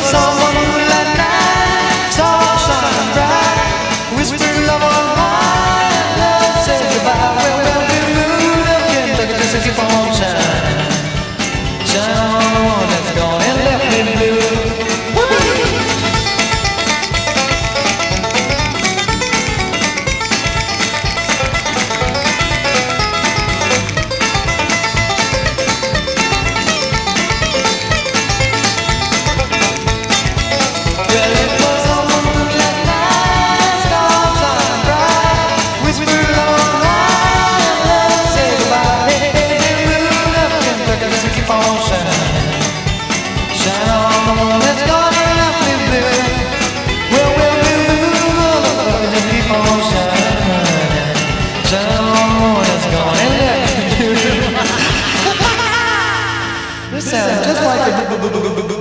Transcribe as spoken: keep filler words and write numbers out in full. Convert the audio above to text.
someone moonlight night, star shining bright, whispering love on high, love say goodbye. Well, well, we moved up Kentucky just to keep on shining, shine on the one that's gone and left me blue. This sounds just like a